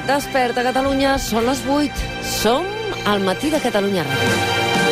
Desperta Catalunya, són les 8. Som al matí de Catalunya Ràdio.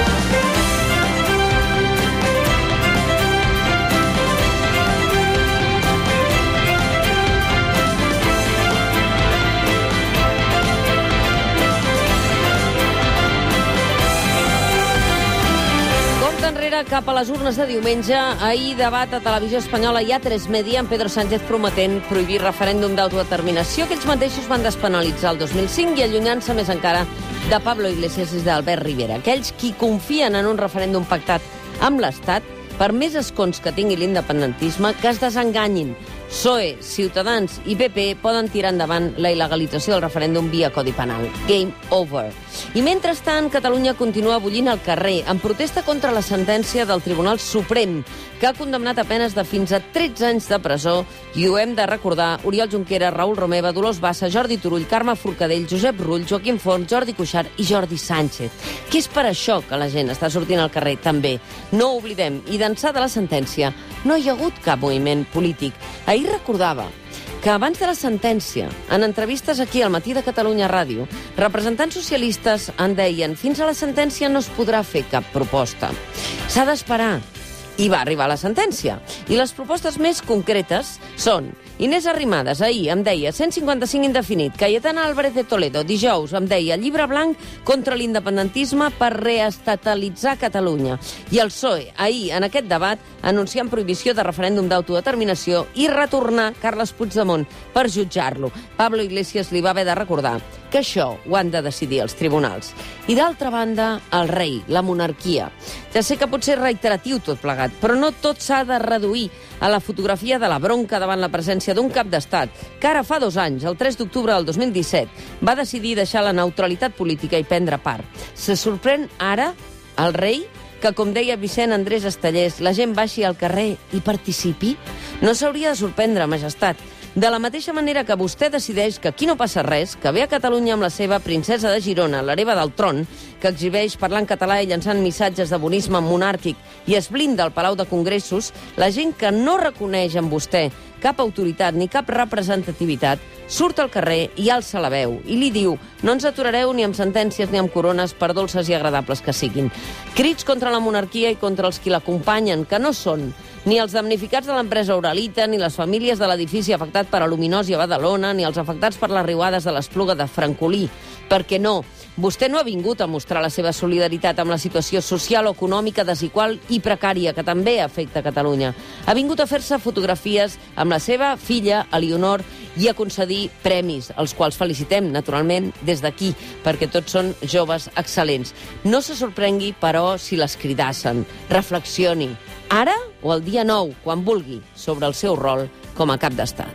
Cap a les urnes de diumenge, ahir debat a Televisió Espanyola i A3 Media amb Pedro Sánchez prometent prohibir referèndum d'autodeterminació que ells mateixos van despenalitzar el 2005 i allunyant-se més encara de Pablo Iglesias i d'Albert Rivera. Aquells qui confien en un referèndum pactat amb l'Estat, per més escons que tingui l'independentisme, que es desenganyin. PSOE, Ciutadans i PP poden tirar endavant la il·legalització del referèndum via Codi Penal. Game over. I mentrestant, Catalunya continua bullint al carrer en protesta contra la sentència del Tribunal Suprem, que ha condemnat a penes de fins a 13 anys de presó, i ho hem de recordar, Oriol Junqueras, Raül Romeva, Dolors Bassa, Jordi Turull, Carme Forcadell, Josep Rull, Joaquim Forn, Jordi Cuixart i Jordi Sánchez. Que és per això que la gent està sortint al carrer, també. No ho oblidem, i d'ençà de la sentència no hi ha hagut cap moviment polític. Ahir recordava que abans de la sentència, en entrevistes aquí al Matí de Catalunya Ràdio, representants socialistes en deien fins a la sentència no es podrà fer cap proposta. S'ha d'esperar. I va arribar la sentència. I les propostes més concretes són: Inés Arrimadas ahir em deia 155 indefinit, Cayetana Álvarez de Toledo dijous em deia llibre blanc contra l'independentisme per reestatalitzar Catalunya. I el PSOE ahir en aquest debat anunciant prohibició de referèndum d'autodeterminació i retornar Carles Puigdemont per jutjar-lo. Pablo Iglesias li va haver de recordar que això ho han de decidir els tribunals. I d'altra banda, el rei, la monarquia. Ja sé que pot ser reiteratiu tot plegat, però no tot s'ha de reduir a la fotografia de la bronca davant la presència d'un cap d'estat, que ara fa 2 anys, el 3 d'octubre del 2017, va decidir deixar la neutralitat política i prendre part. Se sorprèn ara el rei que, com deia Vicent Andrés Estellés, la gent baixi al carrer i participi? No s'hauria de sorprendre, majestat. De la mateixa manera que vostè decideix que aquí no passa res, que ve a Catalunya amb la seva princesa de Girona, l'hereva del tron, que exhibeix parlant català i llançant missatges de bonisme monàrquic i es blinda al Palau de Congressos, la gent que no reconeix en vostè cap autoritat ni cap representativitat surt al carrer i alça la veu i li diu: no ens aturareu ni amb sentències ni amb corones, per dolces i agradables que siguin. Crits contra la monarquia i contra els qui l'acompanyen, que no són ni els damnificats de l'empresa Uralita, ni les famílies de l'edifici afectat per Aluminós i a Badalona, ni els afectats per les riuades de l'Espluga de Francolí. Perquè no, vostè no ha vingut a mostrar la seva solidaritat amb la situació social o econòmica desigual i precària que també afecta Catalunya. Ha vingut a fer-se fotografies amb la seva filla, Elionor, i a concedir premis, els quals felicitem, naturalment, des d'aquí, perquè tots són joves excel·lents. No se sorprengui, però, si les cridassen. Reflexioni. Ara o el dia 9, quan vulgui, sobre el seu rol com a cap d'estat.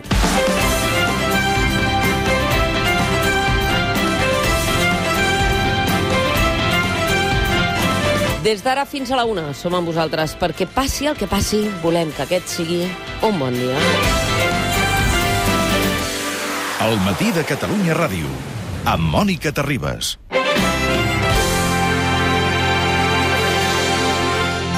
Des d'ara fins a la 1 som amb vosaltres, perquè passi el que passi, volem que aquest sigui un bon dia. El Matí de Catalunya Ràdio, amb Mònica Terribas.